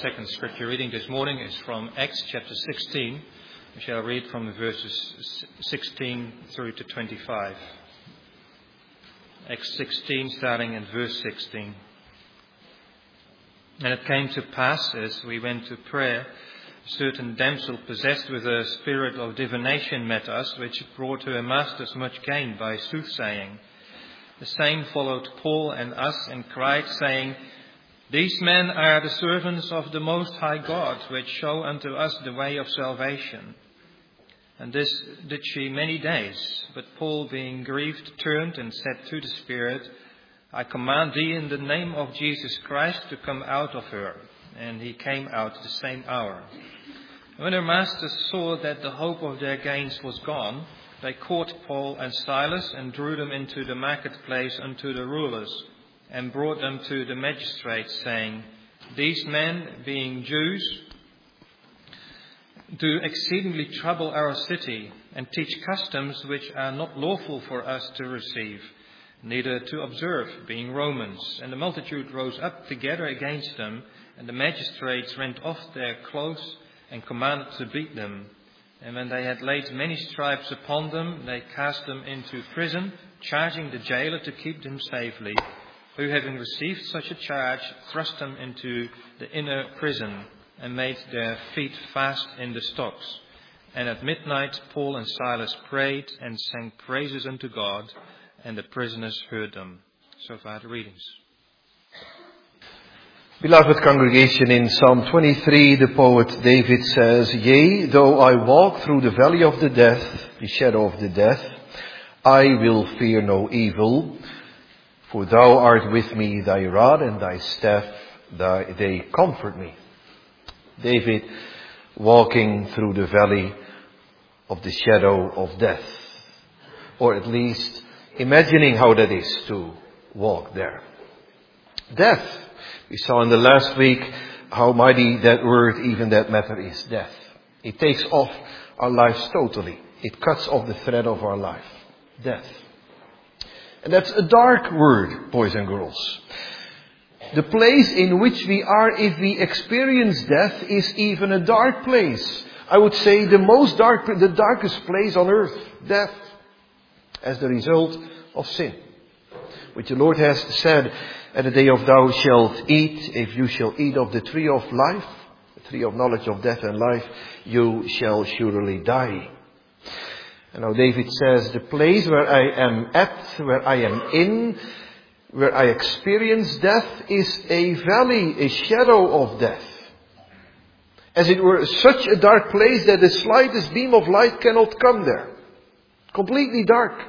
second scripture reading this morning is from Acts chapter 16. We shall read from the verses 16 through to 25. Acts 16, starting in verse 16. And it came to pass, as we went to prayer, a certain damsel possessed with a spirit of divination met us, which brought her masters much gain by soothsaying. The same followed Paul and us, and cried, saying, These men are the servants of the Most High God, which show unto us the way of salvation. And this did she many days. But Paul, being grieved, turned and said to the spirit, I command thee in the name of Jesus Christ to come out of her. And he came out the same hour. When her masters saw that the hope of their gains was gone, they caught Paul and Silas and drew them into the marketplace unto the rulers, and brought them to the magistrates, saying, These men, being Jews, do exceedingly trouble our city, and teach customs which are not lawful for us to receive, neither to observe, being Romans. And the multitude rose up together against them, and the magistrates rent off their clothes and commanded to beat them. And when they had laid many stripes upon them, they cast them into prison, charging the jailer to keep them safely, who, having received such a charge, thrust them into the inner prison, and made their feet fast in the stocks. And at midnight Paul and Silas prayed and sang praises unto God, and the prisoners heard them. So far the readings. Beloved congregation, in Psalm 23, the poet David says, Yea, though I walk through the valley of the shadow of the death, I will fear no evil, for thou art with me, thy rod and thy staff, they comfort me. David walking through the valley of the shadow of death, or at least imagining how that is to walk there. Death. We saw in the last week how mighty that word, even that matter, is, death. It takes off our lives totally. It cuts off the thread of our life. Death. And that's a dark word, boys and girls. The place in which we are if we experience death is even a dark place. I would say the darkest place on earth, death, as the result of sin. Which the Lord has said, at the day of thou shalt eat, if you shall eat of the tree of life, the tree of knowledge of death and life, you shall surely die. And now David says, the place where I am at, where I am in, where I experience death is a valley, a shadow of death. As it were, such a dark place that the slightest beam of light cannot come there. Completely dark.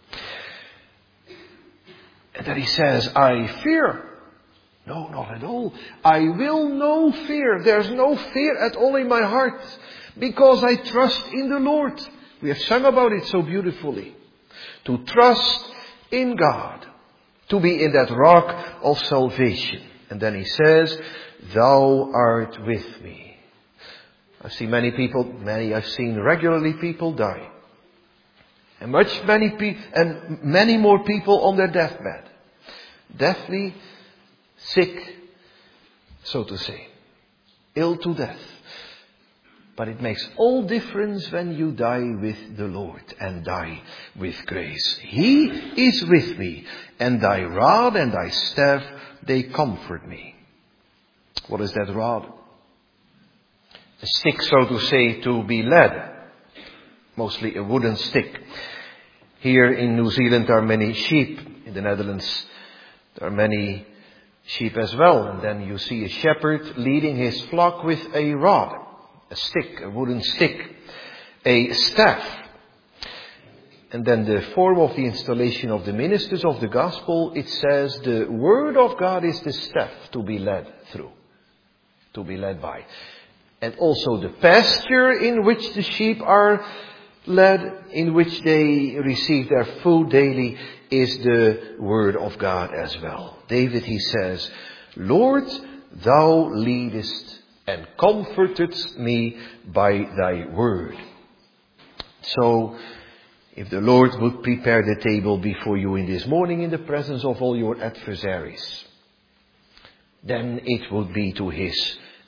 And then he says, I fear. No, not at all. I will no fear. There's no fear at all in my heart, because I trust in the Lord. We have sung about it so beautifully. To trust in God. To be in that rock of salvation. And then he says, thou art with me. I've seen I've seen regularly people die. And many more people on their deathbed. Deathly sick, so to say. Ill to death. But it makes all difference when you die with the Lord and die with grace. He is with me, and thy rod and thy staff, they comfort me. What is that rod? A stick, so to say, to be led. Mostly a wooden stick. Here in New Zealand there are many sheep. In the Netherlands there are many sheep as well. And then you see a shepherd leading his flock with a rod. A stick, a wooden stick. A staff. And then the form of the installation of the ministers of the gospel, it says the word of God is the staff to be led through. To be led by. And also the pasture in which the sheep are led, in which they receive their food daily, is the word of God as well. David, he says, Lord, thou leadest and comfortest me by thy word. So, if the Lord would prepare the table before you in this morning in the presence of all your adversaries, then it would be to his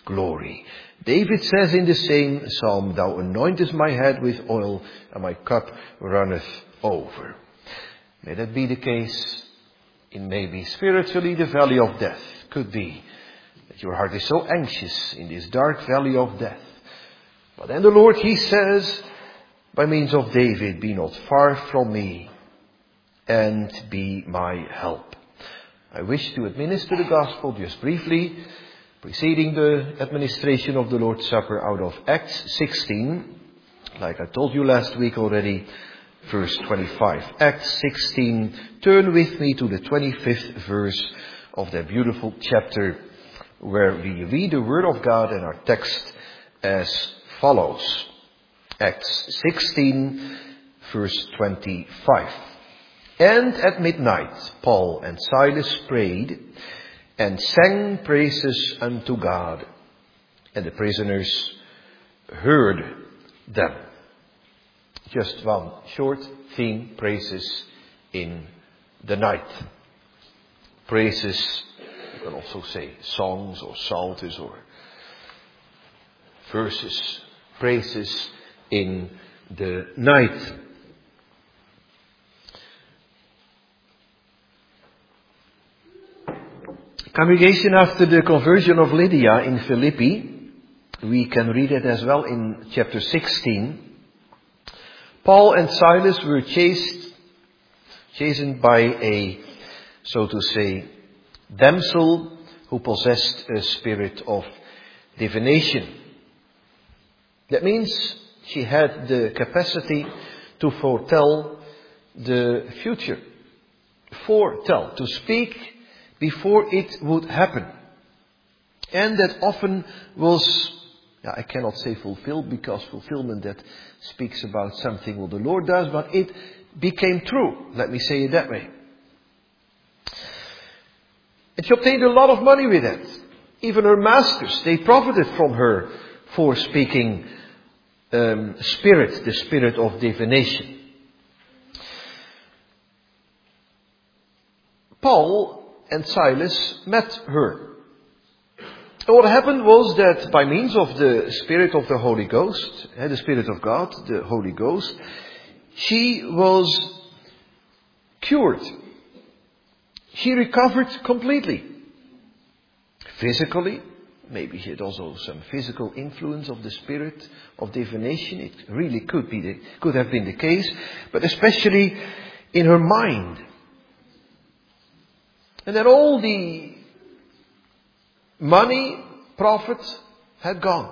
glory. David says in the same psalm, Thou anointest my head with oil, and my cup runneth over. May that be the case in maybe spiritually the valley of death. Could be that your heart is so anxious in this dark valley of death. But then the Lord, He says, by means of David, be not far from me, and be my help. I wish to administer the gospel just briefly, preceding the administration of the Lord's Supper out of Acts 16, like I told you last week already, verse 25. Acts 16, turn with me to the 25th verse of that beautiful chapter, where we read the Word of God and our text as follows. Acts 16, verse 25. And at midnight, Paul and Silas prayed and sang praises unto God, and the prisoners heard them. Just one short theme, praises in the night. Praises, you can also say songs or psalms or verses. Praises in the night. Congregation, after the conversion of Lydia in Philippi, we can read it as well in chapter 16. Paul and Silas were chastened by a, so to say, damsel who possessed a spirit of divination. That means she had the capacity to foretell the future. Foretell, to speak before it would happen. And that often was, I cannot say fulfilled, because fulfillment that speaks about something what the Lord does, but it became true. Let me say it that way. And she obtained a lot of money with that. Even her masters, they profited from her for speaking the spirit of divination. Paul and Silas met her. And what happened was that by means of the Spirit of the Holy Ghost, the Spirit of God, the Holy Ghost, she was cured. She recovered completely. Physically, maybe she had also some physical influence of the spirit of divination. It really could have been the case, but especially in her mind. And then all the money, profit had gone.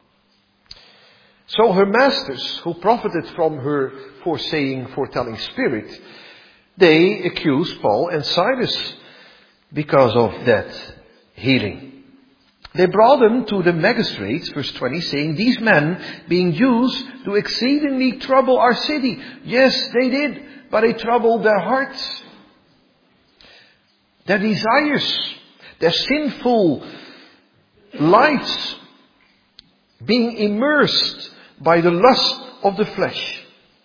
So her masters, who profited from her foretelling spirit, they accused Paul and Silas because of that healing. They brought them to the magistrates, verse 20, saying, These men, being Jews, do exceedingly trouble our city. Yes, they did, but they troubled their hearts. Their desires, their sinful lives, being immersed by the lust of the flesh.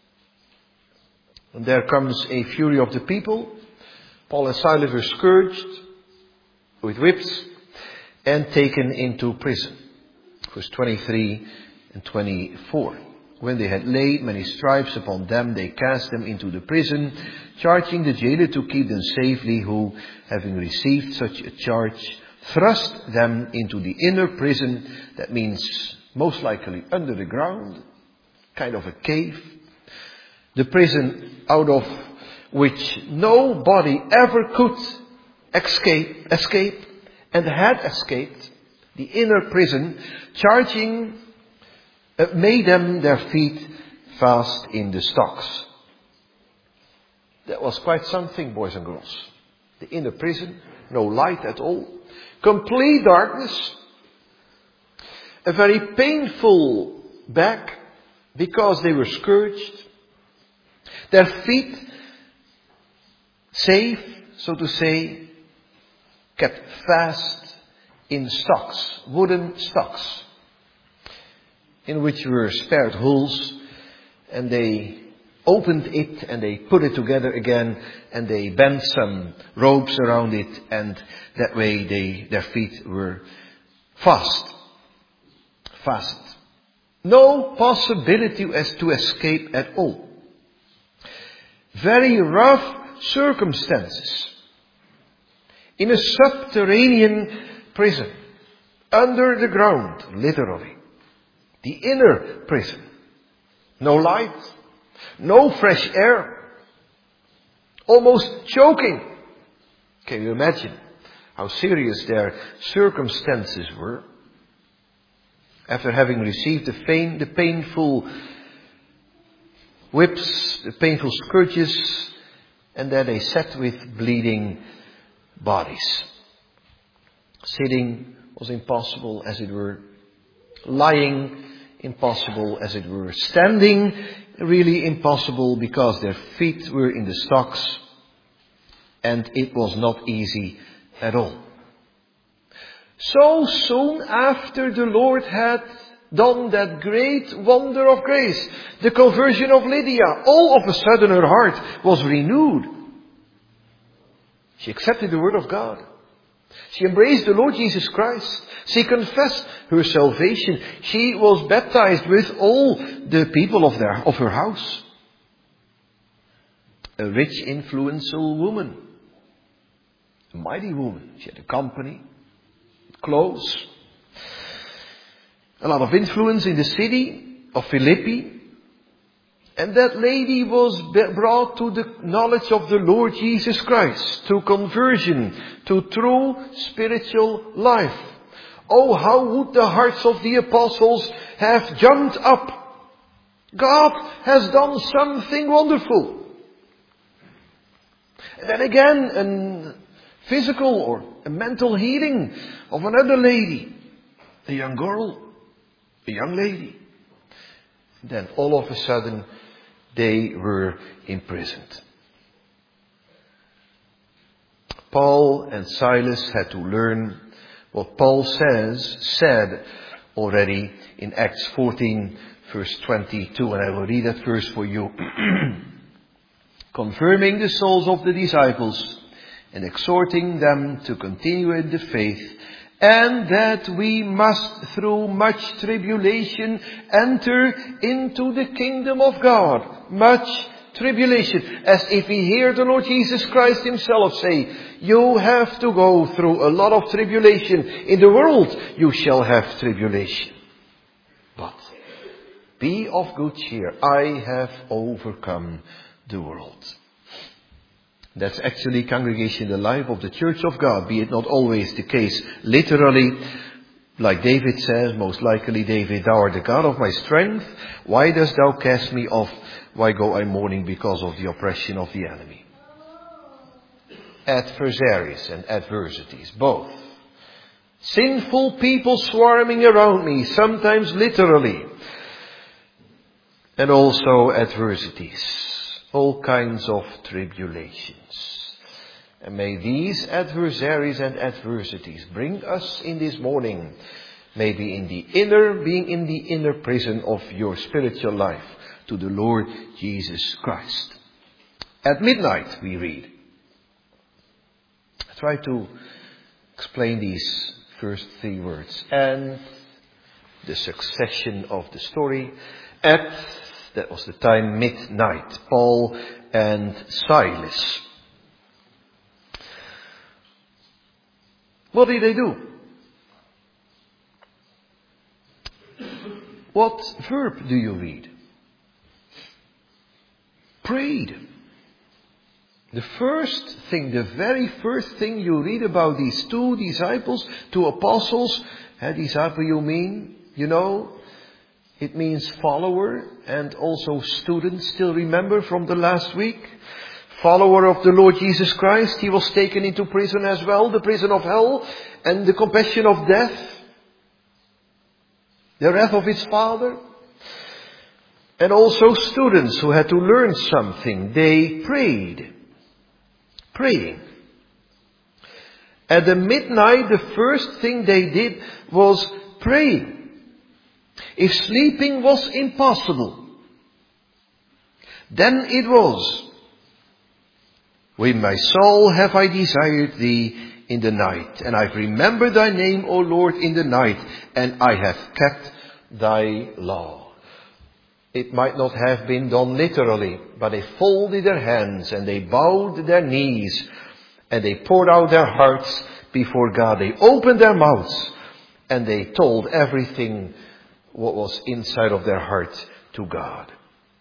And there comes a fury of the people. Paul and Silas were scourged with whips and taken into prison. Verse 23 and 24. When they had laid many stripes upon them, they cast them into the prison, charging the jailer to keep them safely, who, having received such a charge, thrust them into the inner prison. That means most likely under the ground, kind of a cave. The prison out of which nobody ever could escape, and had escaped. The inner prison, charging, made them their feet fast in the stocks. That was quite something, boys and girls. The inner prison, no light at all, complete darkness, a very painful back because they were scourged, their feet safe, so to say, kept fast in stocks, wooden stocks, in which were spared holes, and they opened it and they put it together again, and they bent some ropes around it, and that way their feet were fast. fastened. No possibility as to escape at all. Very rough circumstances. In a subterranean prison. Under the ground, literally. The inner prison. No light. No fresh air. Almost choking. Can you imagine how serious their circumstances were? After having received the painful whips, the painful scourges, and there they sat with bleeding bodies. Sitting was impossible, as it were. Lying, impossible, as it were. Standing, really impossible, because their feet were in the stocks, and it was not easy at all. So soon after the Lord had done that great wonder of grace, the conversion of Lydia, all of a sudden her heart was renewed. She accepted the word of God. She embraced the Lord Jesus Christ. She confessed her salvation. She was baptized with all the people of her house. A rich, influential woman. A mighty woman. She had a company, clothes, a lot of influence in the city of Philippi. And that lady was brought to the knowledge of the Lord Jesus Christ, to conversion, to true spiritual life. Oh, how would the hearts of the apostles have jumped up. God has done something wonderful. And then again, a physical or a mental healing of another lady, a young girl, a young lady. Then all of a sudden, they were imprisoned. Paul and Silas had to learn what Paul said already in Acts 14 verse 22, and I will read that verse for you. Confirming the souls of the disciples and exhorting them to continue in the faith, and that we must through much tribulation enter into the kingdom of God. Much tribulation. As if we hear the Lord Jesus Christ himself say, you have to go through a lot of tribulation. In the world you shall have tribulation. But be of good cheer. I have overcome the world. That's actually, congregation, the life of the Church of God, be it not always the case literally, like David says, most likely David, thou art the God of my strength, why dost thou cast me off? Why go I mourning because of the oppression of the enemy? Adversaries and adversities, both. Sinful people swarming around me, sometimes literally, and also adversities. All kinds of tribulations. And may these adversaries and adversities bring us in this morning, maybe being in the inner prison of your spiritual life, to the Lord Jesus Christ. At midnight, we read. I try to explain these first three words. And the succession of the story. That was the time, midnight. Paul and Silas. What did they do? What verb do you read? Prayed. The very first thing you read about these two disciples, two apostles. Disciple you mean, it means follower and also student. Still remember from the last week? Follower of the Lord Jesus Christ. He was taken into prison as well. The prison of hell and the compassion of death. The wrath of his Father. And also students who had to learn something. They prayed. Praying. At the midnight, the first thing they did was praying. If sleeping was impossible, then it was, with my soul have I desired thee in the night, and I've remembered thy name, O Lord, in the night, and I have kept thy law. It might not have been done literally, but they folded their hands and they bowed their knees and they poured out their hearts before God. They opened their mouths and they told everything what was inside of their heart to God.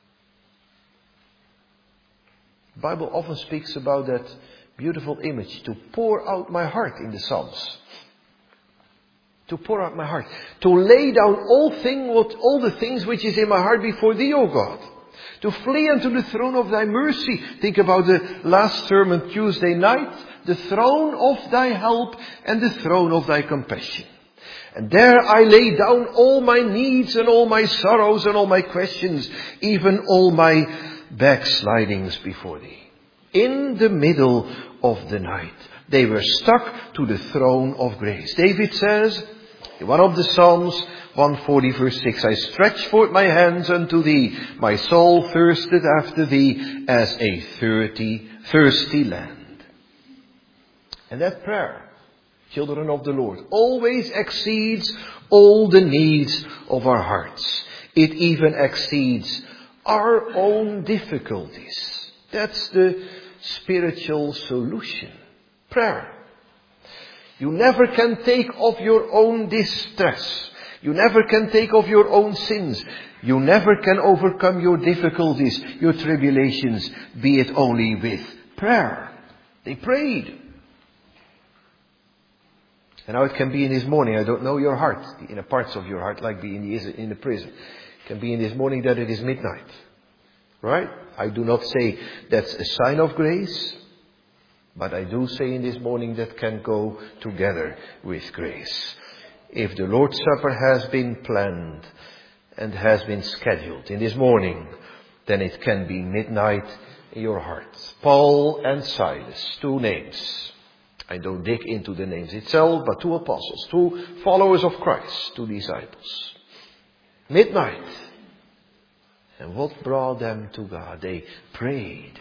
The Bible often speaks about that beautiful image, to pour out my heart in the Psalms. To pour out my heart. To lay down all the things which is in my heart before thee, O God. To flee unto the throne of thy mercy. Think about the last sermon Tuesday night. The throne of thy help and the throne of thy compassion. And there I lay down all my needs and all my sorrows and all my questions, even all my backslidings before thee. In the middle of the night, they were stuck to the throne of grace. David says, in one of the Psalms, 140 verse 6, I stretched forth my hands unto thee. My soul thirsted after thee as a thirsty land. And that prayer, children of the Lord, always exceeds all the needs of our hearts. It even exceeds our own difficulties. That's the spiritual solution. Prayer. You never can take off your own distress. You never can take off your own sins. You never can overcome your difficulties, your tribulations, be it only with prayer. They prayed. And now it can be in this morning, I don't know your heart, the inner parts of your heart, like being in the prison. It can be in this morning that it is midnight. Right? I do not say that's a sign of grace, but I do say in this morning that can go together with grace. If the Lord's Supper has been planned and has been scheduled in this morning, then it can be midnight in your heart. Paul and Silas, two names. I don't dig into the names itself, but two apostles, two followers of Christ, two disciples. Midnight. And what brought them to God? They prayed.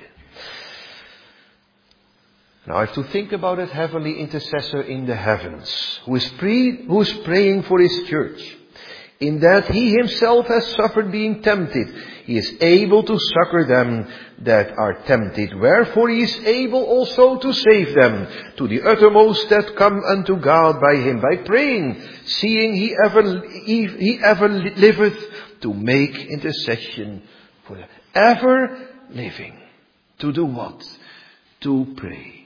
Now I have to think about that heavenly intercessor in the heavens, who is praying for his church. In that he himself has suffered being tempted, he is able to succor them that are tempted. Wherefore he is able also to save them to the uttermost that come unto God by him, by praying, seeing he ever liveth to make intercession for them. Ever living. To do what? To pray.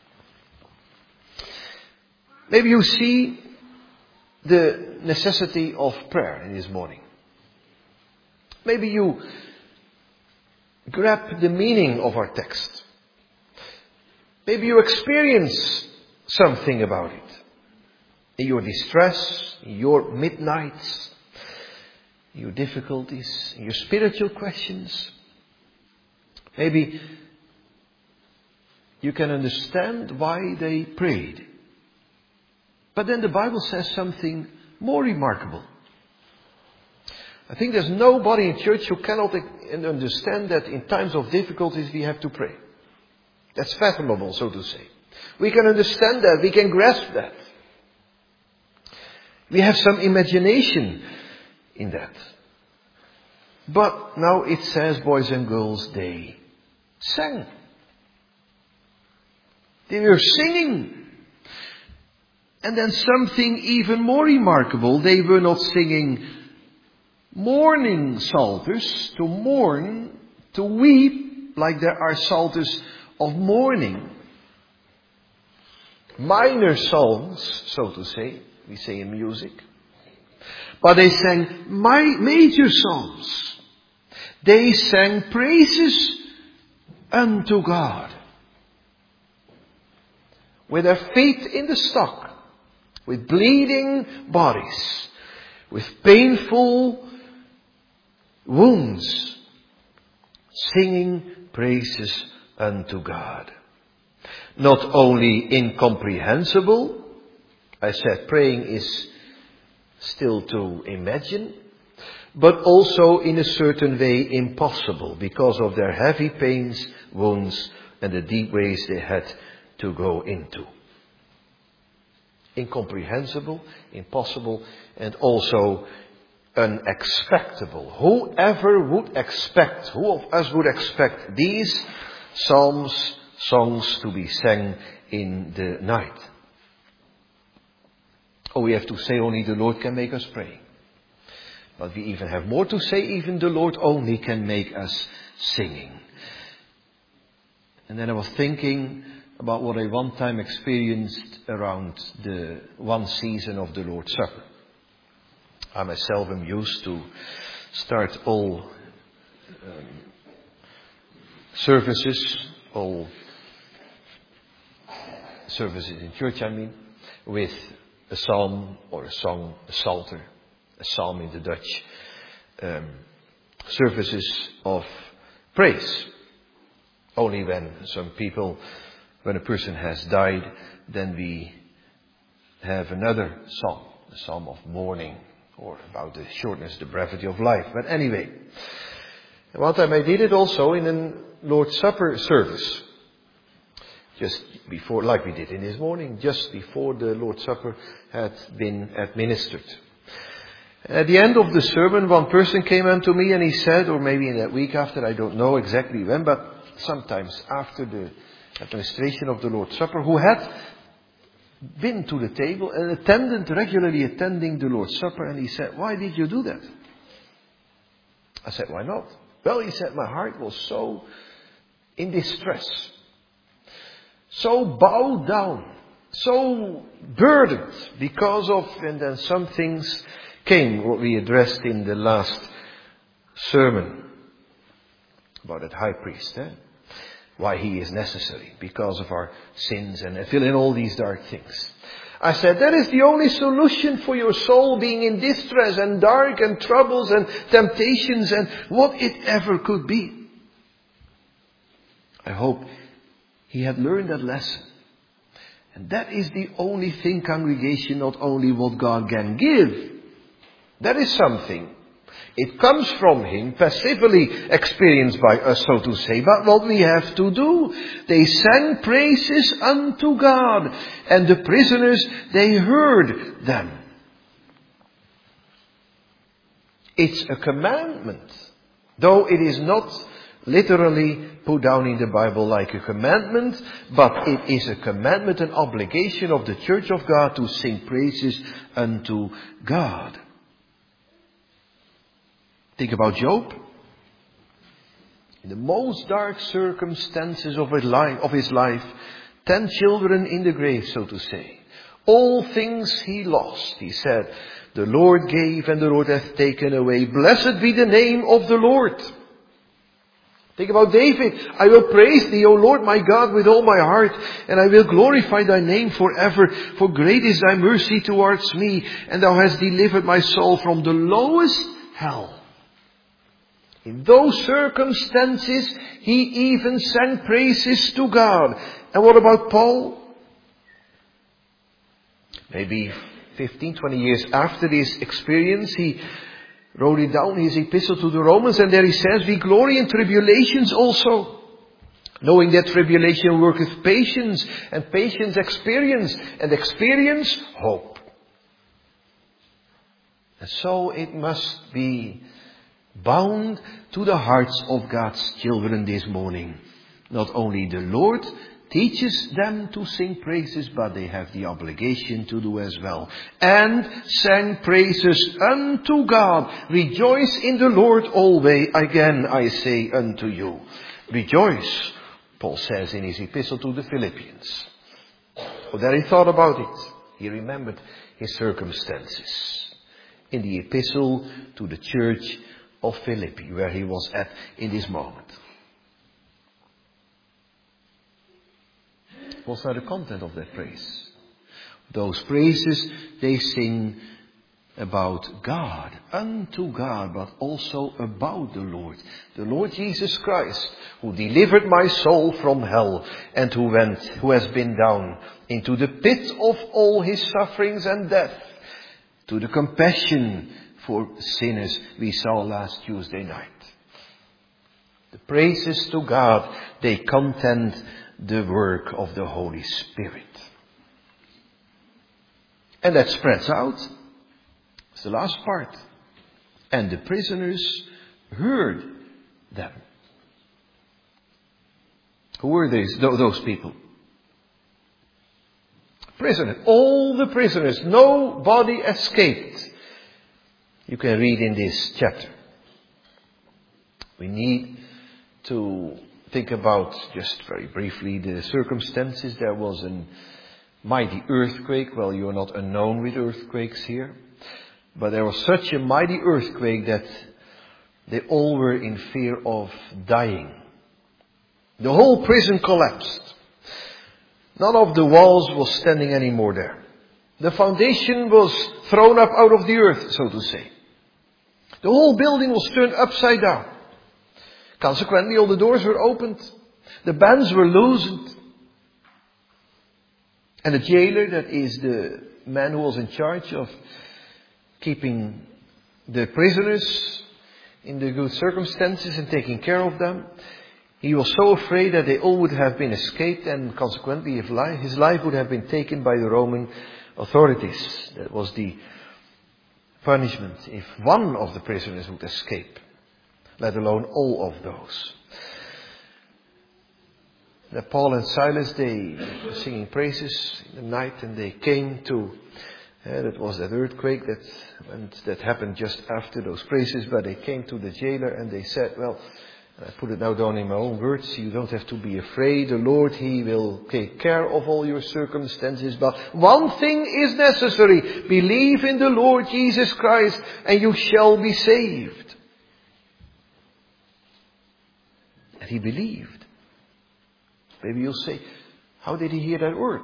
Maybe you see the necessity of prayer in this morning. Maybe you grab the meaning of our text. Maybe you experience something about it. In your distress, in your midnights, in your difficulties, in your spiritual questions. Maybe you can understand why they prayed. But then the Bible says something more remarkable. I think there's nobody in church who cannot understand that in times of difficulties we have to pray. That's fathomable, so to say. We can understand that. We can grasp that. We have some imagination in that. But now it says, boys and girls, they sang. They were singing. And then something even more remarkable, they were not singing mourning psalters, to mourn, to weep, like there are psalters of mourning. Minor songs, so to say, we say in music. But they sang major songs. They sang praises unto God. With their feet in the stock. With bleeding bodies, with painful wounds, singing praises unto God. Not only incomprehensible, I said praying is still to imagine, but also in a certain way impossible because of their heavy pains, wounds, and the deep ways they had to go into. Incomprehensible, impossible, and also unexpectable. Who of us would expect these songs to be sang in the night? Oh, we have to say only the Lord can make us pray. But we even have more to say, even the Lord only can make us singing. And then I was thinking about what I one time experienced around the one season of the Lord's Supper. I myself am used to start all services in church, with a psalm or a song, a psalter, a psalm in the Dutch, services of praise. Only when a person has died, then we have another psalm, the psalm of mourning, or about the shortness, the brevity of life. But anyway, one time I did it also in a Lord's Supper service. Just before, like we did in this morning, just before the Lord's Supper had been administered. At the end of the sermon, one person came unto me and he said, or maybe in that week after, I don't know exactly when, but sometimes after the administration of the Lord's Supper, who had been to the table and regularly attending the Lord's Supper, and he said, why did you do that? I said, why not? Well, he said, my heart was so in distress, so bowed down, so burdened because of, and then some things came, what we addressed in the last sermon about that high priest, why he is necessary, because of our sins, and fill in all these dark things. I said, that is the only solution for your soul being in distress and dark and troubles and temptations and what it ever could be. I hope he had learned that lesson. And that is the only thing, congregation, not only what God can give. That is something. It comes from him, passively experienced by us, so to say. But what we have to do, they sang praises unto God, and the prisoners, they heard them. It's a commandment, though it is not literally put down in the Bible like a commandment, but it is a commandment, an obligation of the Church of God to sing praises unto God. Think about Job. In the most dark circumstances of his life, 10 children in the grave, so to say. All things he lost, he said, the Lord gave and the Lord hath taken away. Blessed be the name of the Lord. Think about David. I will praise thee, O Lord my God, with all my heart, and I will glorify thy name forever. For great is thy mercy towards me, and thou hast delivered my soul from the lowest hell. In those circumstances, he even sang praises to God. And what about Paul? Maybe 15, 20 years after this experience, he wrote it down, his epistle to the Romans, and there he says, we glory in tribulations also, knowing that tribulation worketh patience, and patience experience, and experience hope. And so it must be bound to the hearts of God's children this morning. Not only the Lord teaches them to sing praises, but they have the obligation to do as well. And sang praises unto God. Rejoice in the Lord always. Again I say unto you, rejoice, Paul says in his epistle to the Philippians. Oh, there he thought about it. He remembered his circumstances. In the epistle to the church of Philippi, where he was at in this moment. What's now the content of that praise? Those praises, they sing about God, unto God, but also about the Lord Jesus Christ, who delivered my soul from hell, and who has been down into the pit of all his sufferings and death, to the compassion for sinners we saw last Tuesday night. The praises to God, they content the work of the Holy Spirit. And that spreads out. It's the last part. And the prisoners heard them. Who were those people? Prisoners. All the prisoners. Nobody escaped. You can read in this chapter. We need to think about, just very briefly, the circumstances. There was a mighty earthquake. Well, you are not unknown with earthquakes here. But there was such a mighty earthquake that they all were in fear of dying. The whole prison collapsed. None of the walls was standing anymore there. The foundation was thrown up out of the earth, so to say. The whole building was turned upside down. Consequently, all the doors were opened. The bands were loosened. And the jailer, that is the man who was in charge of keeping the prisoners in the good circumstances and taking care of them, he was so afraid that they all would have been escaped, and consequently his life would have been taken by the Roman authorities. That was the punishment if one of the prisoners would escape, let alone all of those. Now, Paul and Silas, they were singing praises in the night, and they came to, that was that earthquake that happened just after those praises, but they came to the jailer and they said, well, I put it now down in my own words, you don't have to be afraid. The Lord, He will take care of all your circumstances. But one thing is necessary. Believe in the Lord Jesus Christ and you shall be saved. And he believed. Maybe you'll say, how did he hear that word?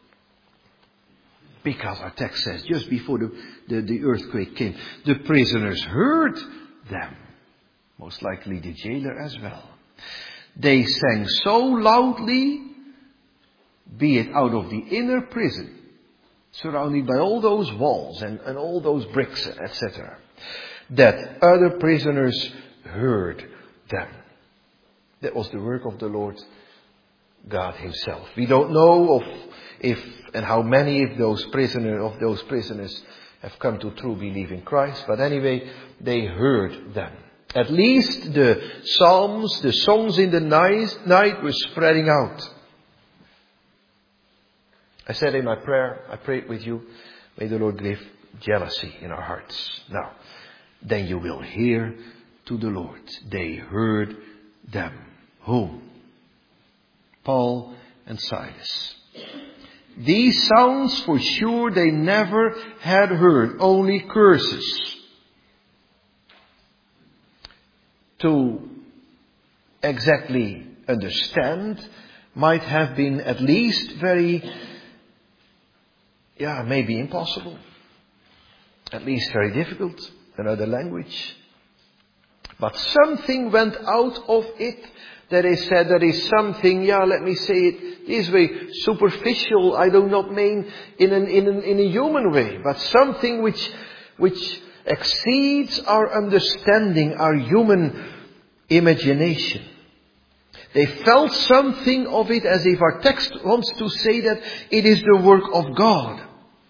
Because our text says, just before the earthquake came, the prisoners heard them. Most likely the jailer as well. They sang so loudly, be it out of the inner prison, surrounded by all those walls and all those bricks, etc., that other prisoners heard them. That was the work of the Lord God Himself. We don't know if and how many of those prisoners have come to true belief in Christ, but anyway, they heard them. At least the psalms, the songs in the night were spreading out. I said in my prayer, I prayed with you, may the Lord give jealousy in our hearts. Now, then you will hear to the Lord. They heard them. Whom? Paul and Silas. These sounds for sure they never had heard, only curses. To exactly understand might have been at least maybe impossible. At least very difficult, another language. But something went out of it that is said that is something, let me say it this way, superficial, I do not mean in a human way, but something which exceeds our understanding, our human imagination. They felt something of it, as if our text wants to say that it is the work of God.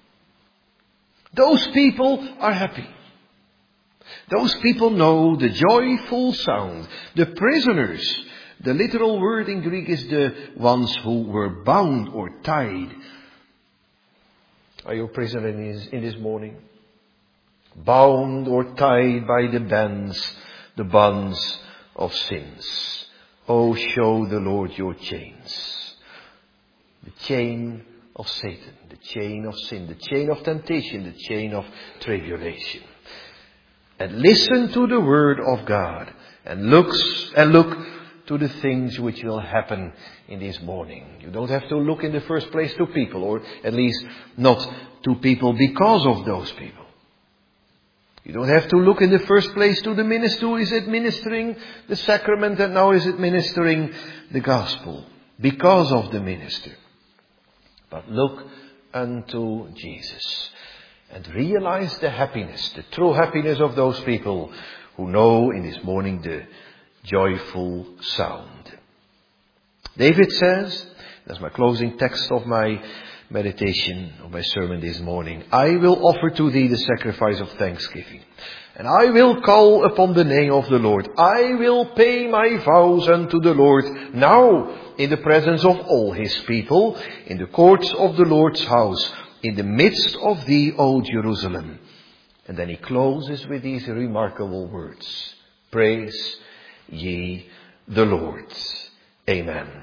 Those people are happy. Those people know the joyful sound. The prisoners, the literal word in Greek is the ones who were bound or tied. Are you a prisoner in this morning? Bound or tied by the bonds of sins. Oh, show the Lord your chains. The chain of Satan, the chain of sin, the chain of temptation, the chain of tribulation. And listen to the word of God and look to the things which will happen in this morning. You don't have to look in the first place to people, or at least not to people because of those people. You don't have to look in the first place to the minister who is administering the sacrament and now is administering the gospel because of the minister. But look unto Jesus and realize the happiness, the true happiness of those people who know in this morning the joyful sound. David says, that's my closing text of my meditation of my sermon this morning. I will offer to thee the sacrifice of thanksgiving, and I will call upon the name of the Lord. I will pay my vows unto the Lord now in the presence of all his people, in the courts of the Lord's house, in the midst of thee, O Jerusalem. And then he closes with these remarkable words. Praise ye the Lord. Amen.